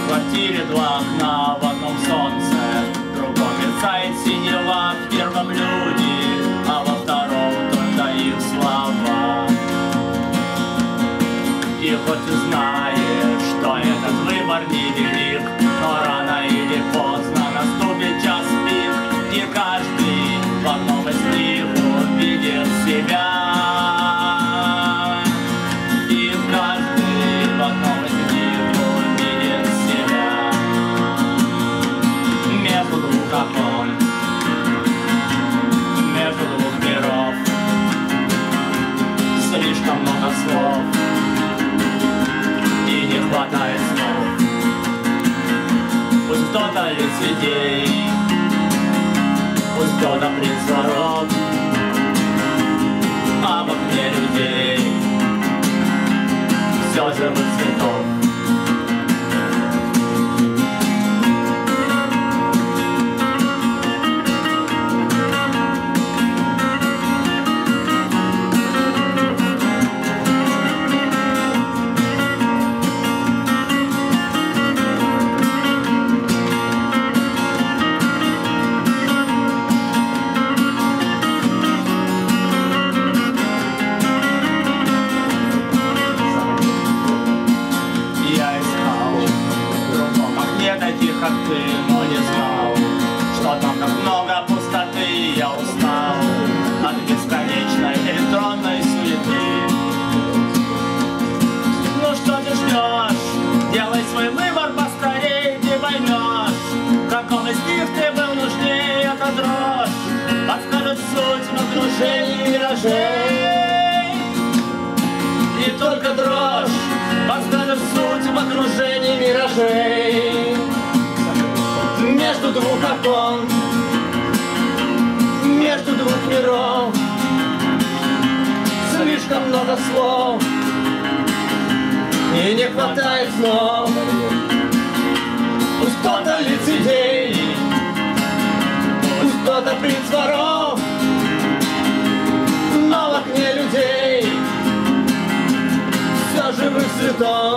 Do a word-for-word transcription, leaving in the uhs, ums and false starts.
В квартире два окна, в одном солнце, в другом мерцает синева, в первом люди, а во втором только их слова. И хоть ты знаешь, что этот выбор невелик, но рано или поздно наступит час пик, и каждый в одном из них увидит себя. И каждый в одном из них увидит себя. Между двух окон, между двух миров, слишком много слов, и не хватает слов. Пусть кто-то лицедей, пусть кто-то принц ворот, а в окне людей все живых цветов. Таких, как ты, но не знал, что там так много пустоты. Я устал от бесконечной электронной суеты. Ну что ты ждешь? Делай свой выбор поскорей, ты поймешь, в каком из них ты был нужнее. Эта дрожь подскажет суть в окружении миражей. И только дрожь подскажет суть в окружении миражей. Между двух окон, между двух миров, слишком много слов, и не хватает снов. Пусть кто-то лицедей, пусть кто-то принц воров, но в окне людей все живых цветов.